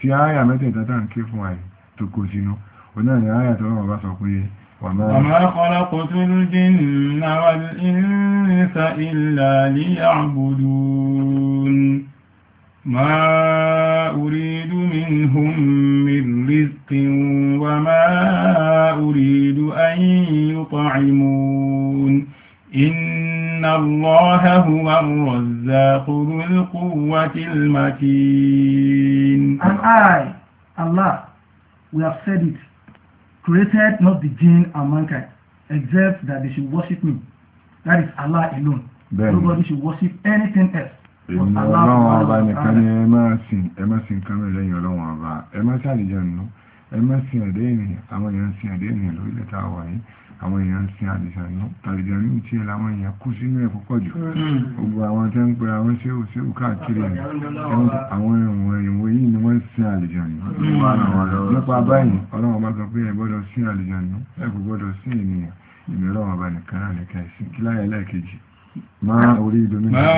tí àyà mẹ́tẹ̀ẹ̀ta tá ń ké fún àyè tó kó sínú onáà ni àyà tó rọrùn bá sọ pé وما خلقت الجن والإنس إلا ليعبدون ما أريد منهم من رزق وما أريد أن يطعمون إن الله هو الرزاق ذو القوة المتين. And I, Allah, we have said it, created not the jinn and mankind, except that they should worship me. That is Allah alone. Nobody should worship anything else. Ọlọ́run ọba nìkan ni ẹ máa sìn kan mẹ́rin lẹ́yìn ọlọ́run ọba. Ẹ má ṣàlìjànú, ẹ má sìn ẹ̀dẹ́ ènìyàn, àwọn èèyàn sìn ẹ̀dẹ́ ènìyàn lórílẹ̀ tá a wà yìí. Àwọn èèyàn sìn àlìjànú, tàlìjànú tí ẹ láwọn èèyàn kú sínú ẹ̀ púpọ̀ jù. Gbogbo àwọn tẹ́ ń pe àwọn séwù káàkiri àwọn ìwọ̀n yìí ni wọ́n sìn àlìjànú. Nípa báyìí, ọlọ́run ọba sọ pé ẹ gbọ́dọ̀ sìn àlìjànú, ẹ kò gbọ́dọ̀ sìn ènìyàn. Ìmọ̀ ọlọ́run ọba nìkan náà ní kẹ́sìn. Kí láyé ẹlẹ́ẹ̀kejì? ما أريد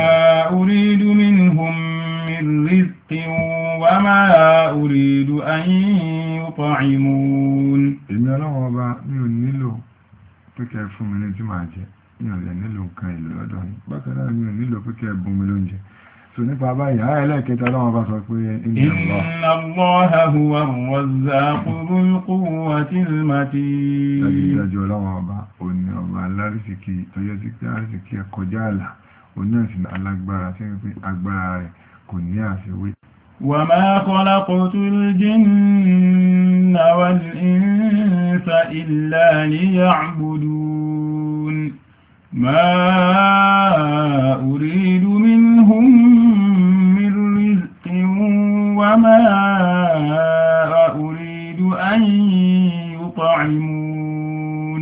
منهم من رزق وما أريد أن يطعمون. èmi ọlọ́wọ́ ọba mi ò nílò pé kẹ́ fún mi ní tí màá jẹ, mi ò lè nílò nǹkan ìlú lọ́dọ̀ yìí, bákan náà mi ò nílò pé kẹ́ bùn mi lóúnjẹ. So nípa báyìí ààrẹ ẹlẹ́ẹ̀kẹta ọlọ́wọ́ bá sọ pé inna Allaha huwa ar-razzaqu dhul quwwatil matin. Dájúdájú ọlọ́wọ́ ọba òní ọba alárísìkí tọ́jọ́ sí pé àrísìkí ẹkọjá àlà òní náà sì alágbára tí wípé agbára rẹ̀ kò ní àfiwé. wa ma khalaqtul jinna wal insa illa liya'budun ma uridu minhum وما أريد أن يطعمون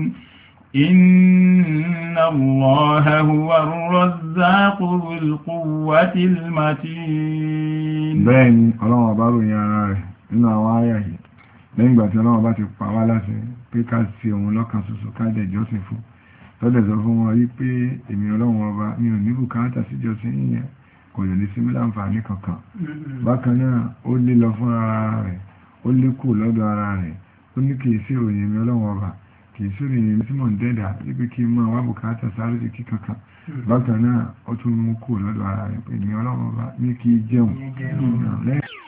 إن الله هو الرزاق ذو القوة المتين. bẹ́ẹ̀ni ọlọ́run ọba ròyìn ara rẹ̀ nínú àwọn àyà yìí lẹ́yìn ìgbà tí ọlọ́run ọba ti pa wá láṣẹ pé ká sí òun lọ́kan ṣoṣo ká dẹ̀ jọ́sìn fún tọ́lẹ̀ sọ fún wọn rí pé èmi ọlọ́run ọba mi ò ní bùkátà sí jọ́sìn yìnyẹn kò lè ní símílà àǹfààní kankan. Bákan náà ó lé lọ fún ara rẹ̀, ó lé kù lọ́dọ̀ ara rẹ̀, ó ní kìí sí ìròyìn mi ọlọ́run ọba, kìí sí ìròyìn mi tí mò ń dẹ́dà wípé kí n máa wá bùkátà sáré sí kí kankan. Bákan náà ó tún mú kù lọ́dọ̀ ara rẹ̀ pé èmi ọlọ́run ọba ní kí jẹun.